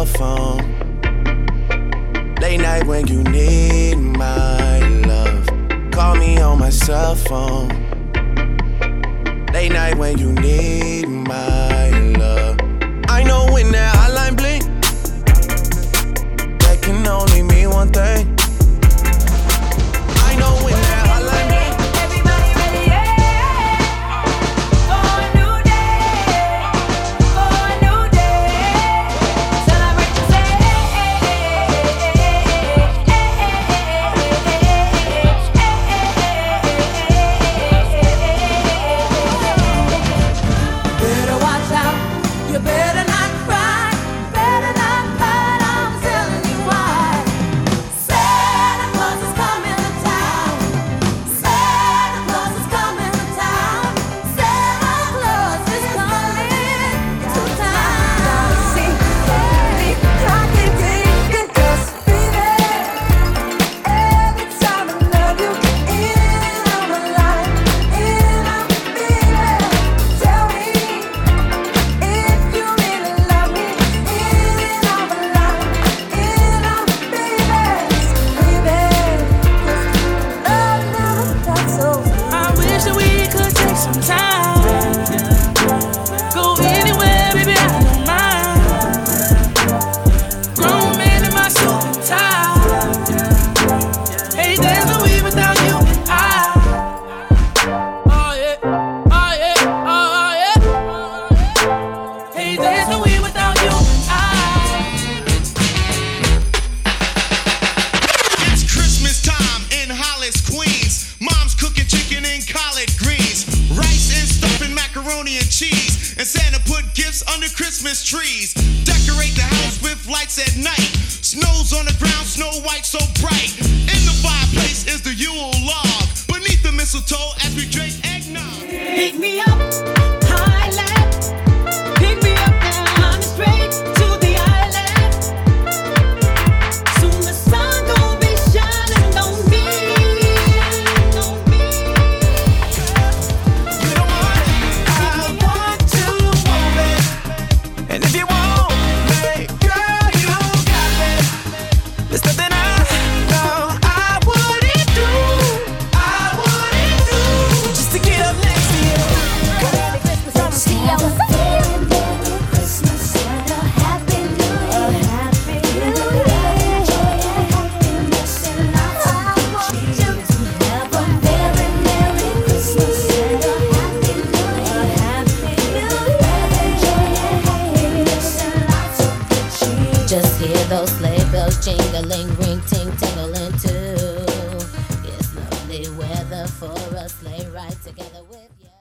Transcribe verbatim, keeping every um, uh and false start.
cell phone. Late night when you need my love. Call me on my cell phone. Late night when you need my love. I know when that hotline blink, that can only mean one thing. I know when that hotline blink. And Santa put gifts under Christmas trees. Decorate the house with lights at night. Snow's on the ground, snow white so bright. In the fireplace is the Yule log. Beneath the mistletoe as we drink eggnog. Pick me up, high left. Pick me up now, I'm straight to the island. Soon the sun gon' be shining on me, on me. You don't want it, I want to want it. And if you want me, girl, you got it. There's nothing I know I wouldn't do, I wouldn't do, just to get up next to you. Merry Christmas, I'm Merry Christmas and a Happy New Year. Happy New Year. Joy and happiness and lots of cheers. Have a very Merry Christmas and a Happy New Year. Happy New Year. Joy and happiness and lots of cheers. Just hear those sleigh bells jingling, ring, ting, tingling too. It's lovely weather for a sleigh ride together with you.